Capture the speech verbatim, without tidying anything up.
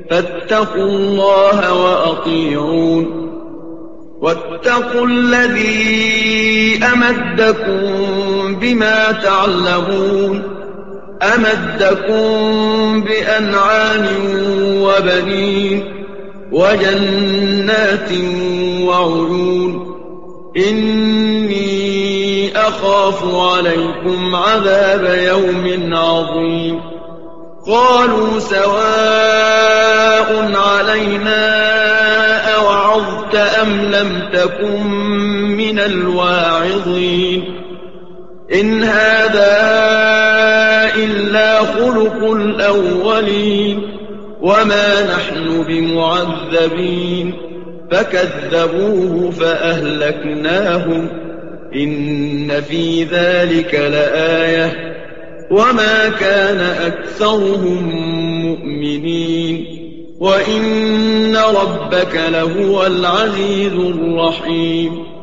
فاتقوا الله وأطيعون واتقوا الذي أمدكم بما تعلمون أمدكم بأنعام وبنين وجنات وعيون إني أخاف عليكم عذاب يوم عظيم قالوا سواء علينا أوعظت أم لم تكن من الواعظين إن هذا إلا خلق الأولين وما نحن بمعذبين فكذبوه فأهلكناهم إن في ذلك لآية وما كان أكثرهم مؤمنين وإن ربك لهو العزيز الرحيم